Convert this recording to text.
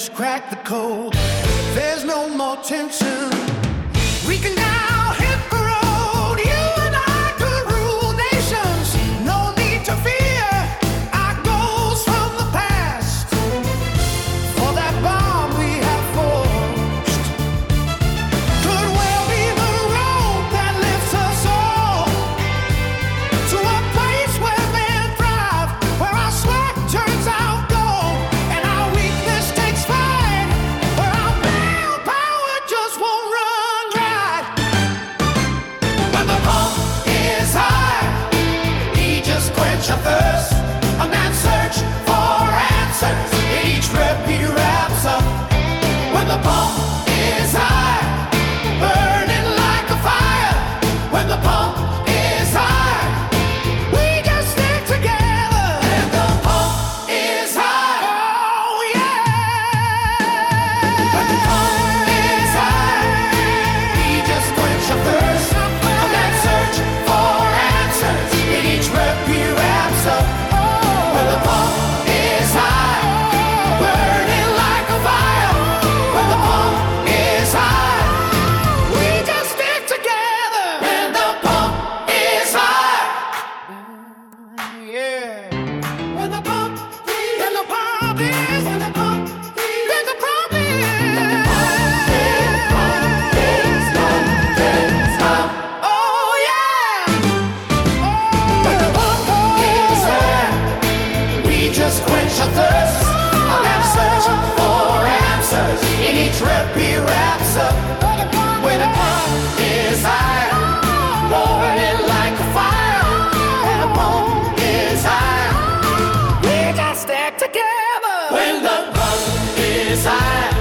just cracked the code. There's no more tension. We can now hit the road. You and I could rule nations. No need to fear our goals from the past. For that bomb we have forged could well be the road that lifts us all to a place where men thrive, where our sweat turns out gold and our weakness takes flight, where our willpower just won't run dry. When the pump is high, he just quench a thirst. A man's search for answers in each rep he wraps up. When the pump is high, burning like a fire. When the pump is high, we just stick together. And the pump is high. Oh yeah. When the pump is high, he just quench a thirst. A man's search for answers in each rep he wraps up. When the pump is high, burning like a fire. When the pump is high, we just stick together. When the pump is high, yeah. When the pump is, when the pump is, when the pump is, when the pump is, oh yeah. When the pump is high, we just quench a thirst. A man search for answers in each rep he wraps up. When the pump is high, burning like a fire. When the pump is high, we just stick together. When the pump is high.